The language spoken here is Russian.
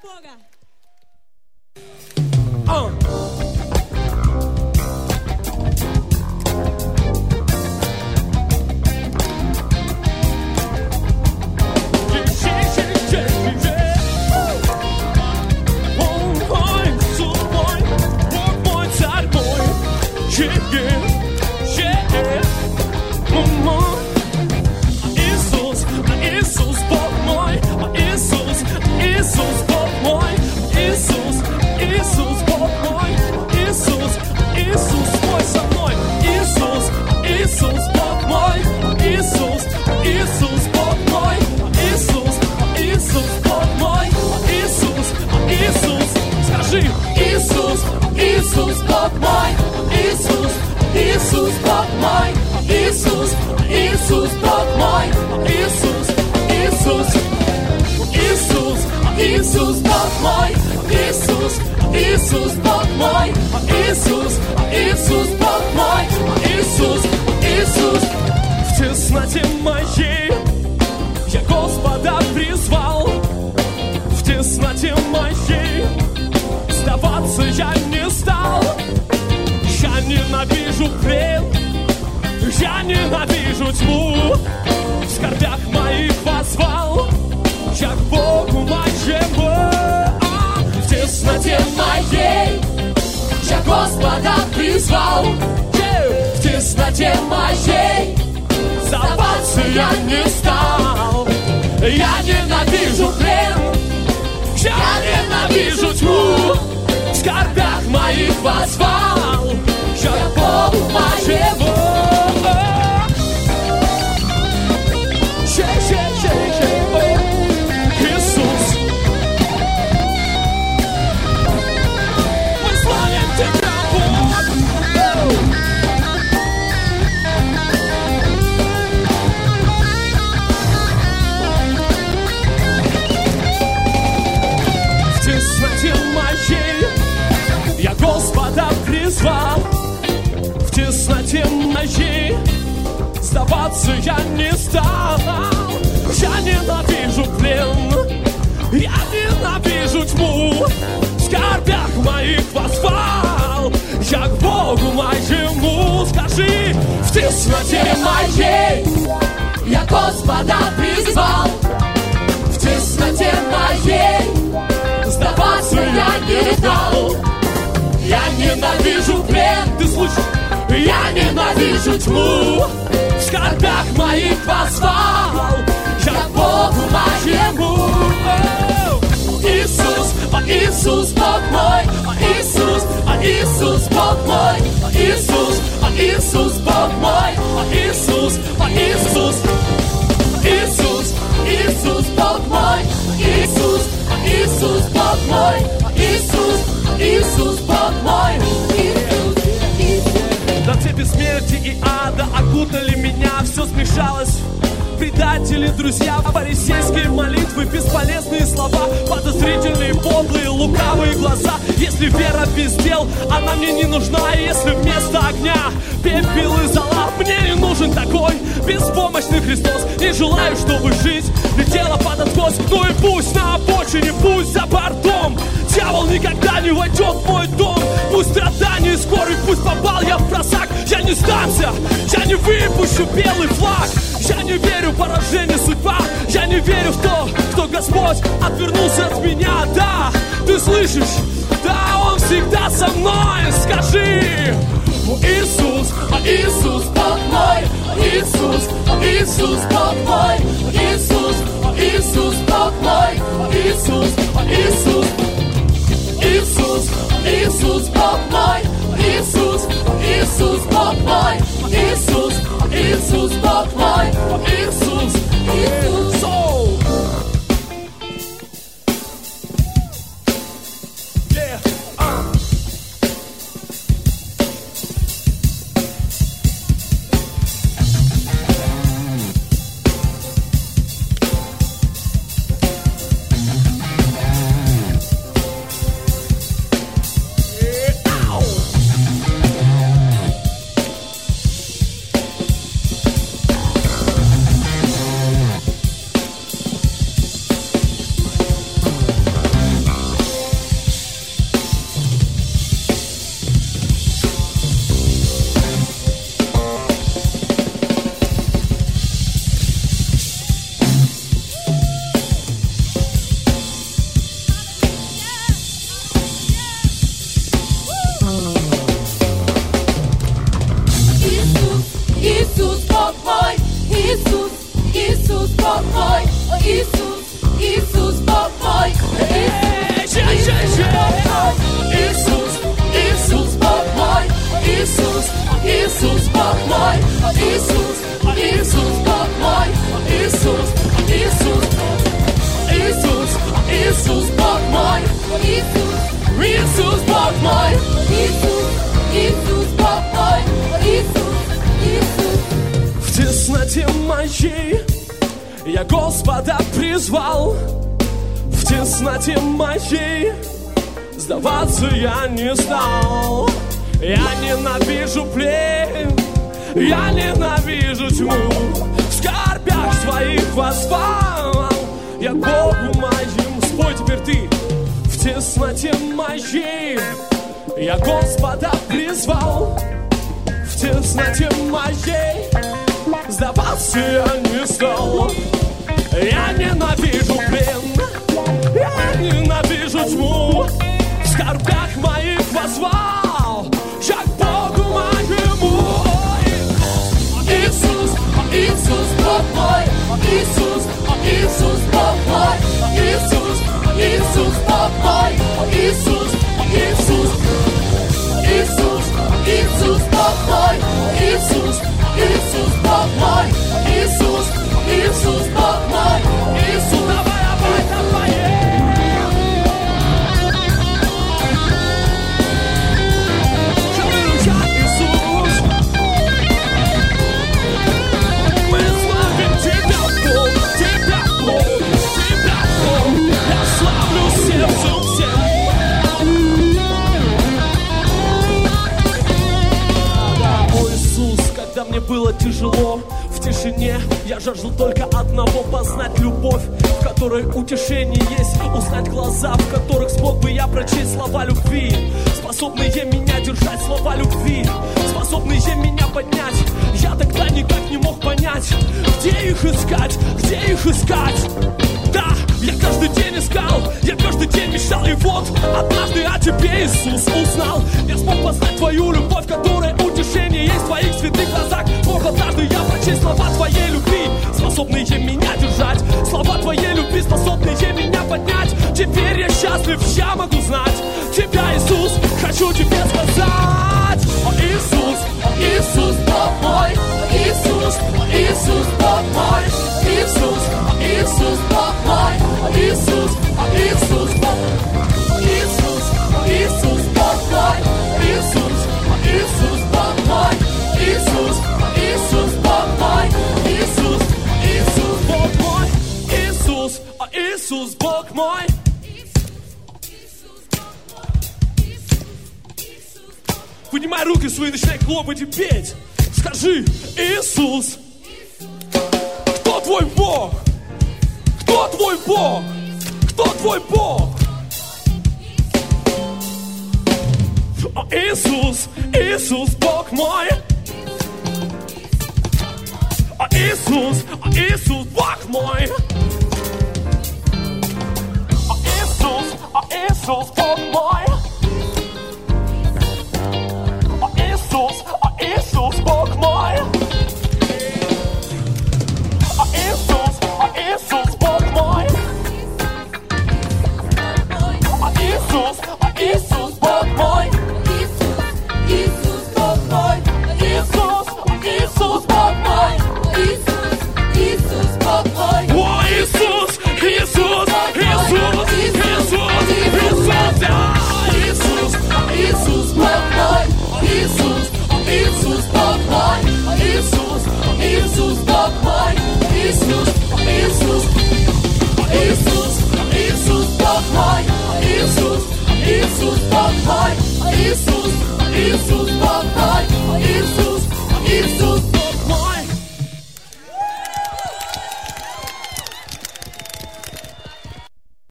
Бога. Иисус, Иисус, Бог мой, Иисус, Иисус, Иисус, Иисус, Бог мой, Иисус, Иисус, Бог мой, Иисус, Иисус, Бог мой, Иисус, Иисус. В тесноте моей я Господа призвал, в тесноте моей сдаваться я не стал. Я ненавижу плен, я ненавижу тьму, в скорбях своих возвал я Богу моим. Спой теперь ты. В тесноте моей я Господа призвал, в тесноте моей сдаваться я не стал. Я ненавижу плен, я ненавижу тьму, в скорбях моих возвал я к Богу моему. Иисус, Иисус, Бог мой, Иисус, Иисус, Бог мой, Иисус, Иисус, Бог мой, Иисус, Иисус, Иисус, Иисус, Бог мой, Иисус, Иисус, Бог мой, Иисус, Иисус, Бог мой, Иисус. Давай, давай, давай. Иисус, мы славим Тебя, Бог, Тебя, Бог, Тебя, Бог. Я славлю сердцем всем. О, Иисус, когда мне было тяжело, в тишине я жаждал только одного — познать любовь, в которой утешение есть, узнать глаза, в которых смог бы я прочесть слова любви, способные меня держать, слова любви, способные меня поднять. Я тогда никак не мог понять, где их искать, где их искать. Да, я каждый день искал, я каждый день мечтал, и вот однажды о Тебе, Иисус, узнал. Я смог познать Твою любовь, которая утешение есть в Твоих святых глазах. Смог однажды я прочесть слова Твоей любви, способные меня держать, слова Твоей любви, способные меня поднять. Теперь я счастлив, я могу знать Тебя, Иисус, хочу Тебе сказать. О, Иисус, Иисус, Бог мой, Иисус, Иисус, Бог мой, Иисус, Иисус, Бог мой, Иисус, Иисус, Бог, Иисус, Иисус, Бог мой, Иисус, Иисус, Бог мой, Иисус, Иисус, Бог мой, Иисус, Иисус, Бог мой, Иисус, Иисус, Бог мой. Поднимай руки свои, начинай хлопать и петь. Скажи: Иисус, кто твой Бог? Кто твой Бог? Кто твой Бог? О, Иисус, Иисус, Бог мой. О, Иисус, Иисус, Бог мой. О, Иисус, Бог мой. Иисус, Бог мой. Иисус, Бог мой. Иисус, Бог мой. Иисус, Бог мой, Иисус, Бог мой, Иисус, Бог мой. О, Иисус, Иисус, Иисус, Иисус, Иисус, да. Иисус, Иисус, Бог мой, Иисус, Иисус, Бог мой, Иисус, Иисус, Бог мой, Иисус, Иисус, Иисус, Иисус, Бог мой, Иисус, Иисус, Бог мой, Иисус, Иисус.